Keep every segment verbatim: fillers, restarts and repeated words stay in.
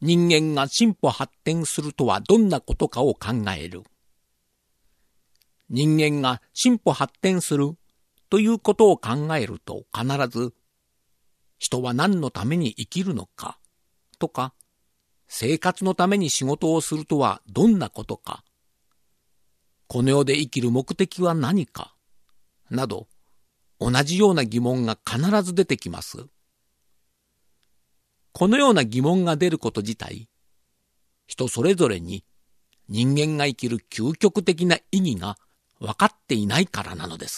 人間が進歩発展するとはどんなことかを考える。人間が進歩発展するということを考えると必ず、人は何のために生きるのかとか、生活のために仕事をするとはどんなことか、この世で生きる目的は何かなど、同じような疑問が必ず出てきます。このような疑問が出ること自体、人それぞれに人間が生きる究極的な意義が分かっていないからなのです。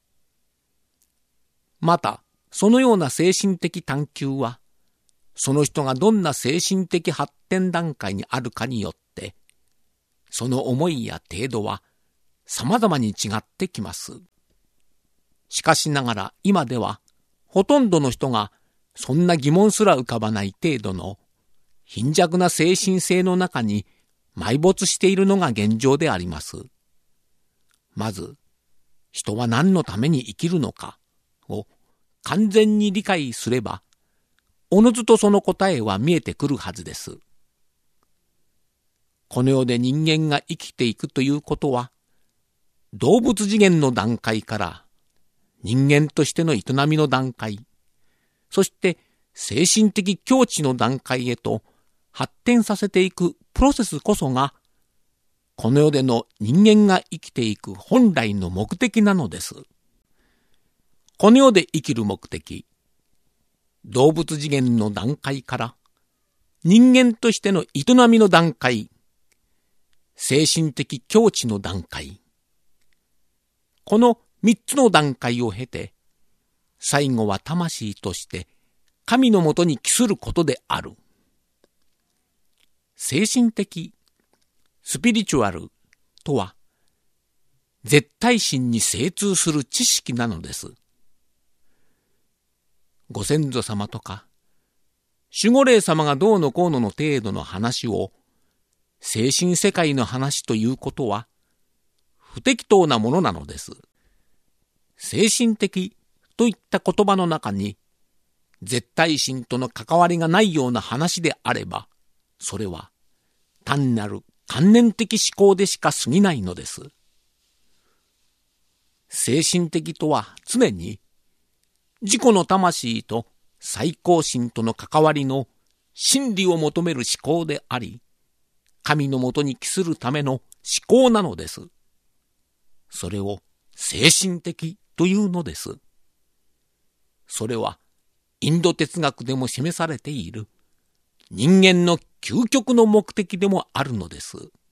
また、そのような精神的探求は、その人がどんな精神的発展段階にあるかによって、その思いや程度は様々に違ってきます。しかしながら今では、ほとんどの人がそんな疑問すら浮かばない程度の貧弱な精神性の中に埋没しているのが現状であります。まず、人は何のために生きるのかを完全に理解すれば、おのずとその答えは見えてくるはずです。この世で人間が生きていくということは、動物次元の段階から人間としての営みの段階、そして精神的境地の段階へと発展させていくプロセスこそが、この世での人間が生きていく本来の目的なのです。この世で生きる目的、動物次元の段階から人間としての営みの段階、精神的境地の段階、この三つの段階を経て、最後は魂として神のもとに帰することである。精神的、スピリチュアルとは、絶対心に精通する知識なのです。ご先祖様とか、守護霊様がどうのこうのの程度の話を、精神世界の話ということは、不適当なものなのです。精神的といった言葉の中に、絶対心との関わりがないような話であれば、それは単なる観念的思考でしか過ぎないのです。精神的とは常に、自己の魂と最高心との関わりの真理を求める思考であり、神のもとに帰するための思考なのです。それを精神的というのです。それはインド哲学でも示されている人間の究極の目的でもあるのです。